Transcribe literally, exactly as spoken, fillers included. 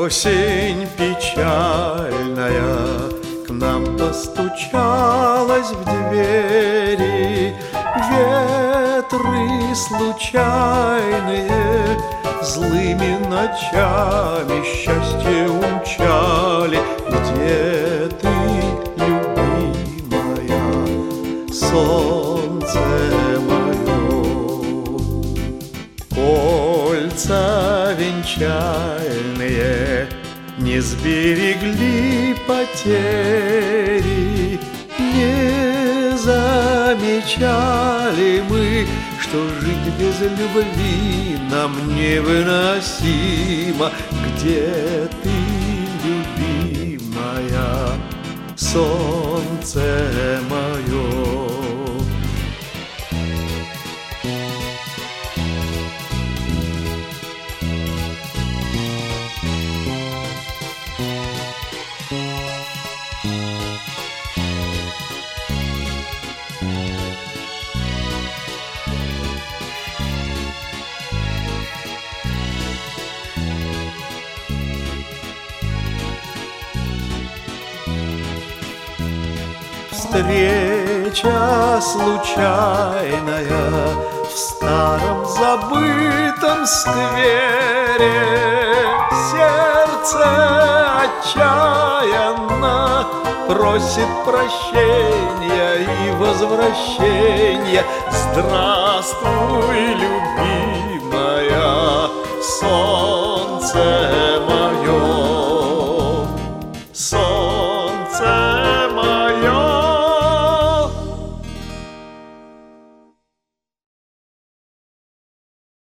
Осень печальная к нам постучалась в двери, ветры случайные злыми ночами счастье умчали. Где ты, любимая, солнце мое? Кольца венчальные не сберегли потери, не замечали мы, что жить без любви нам невыносимо. Где ты, любимая, солнце мое? Встреча случайная в старом забытом сквере, сердце отчаянно просит прощения и возвращения. Здравствуй, любимая, солнце